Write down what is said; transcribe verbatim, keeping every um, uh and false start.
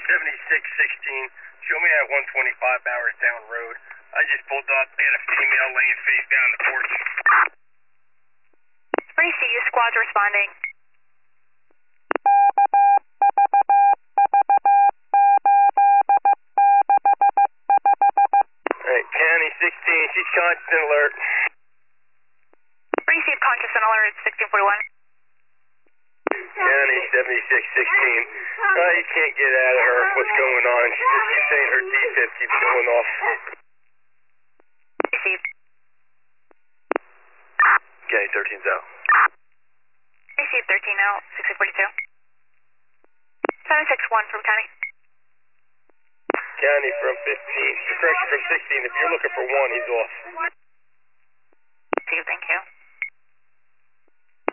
seventy-six sixteen, show me at one twenty-five Bowers Down Road. I just pulled up, I had a female laying face down the porch. three C U squads responding. Alright, County sixteen, she's conscious and alert. Received conscious and alert, sixteen forty-one. County seventy-six sixteen. Uh, you can't get out of her. What's going on? She just keeps saying her defib keeps going off. Received. County thirteen's out. Received thirteen out, sixteen forty-two. seven six one from County. County from fifteen. Correction from sixteen. If you're looking for one, he's off. Received, thank you.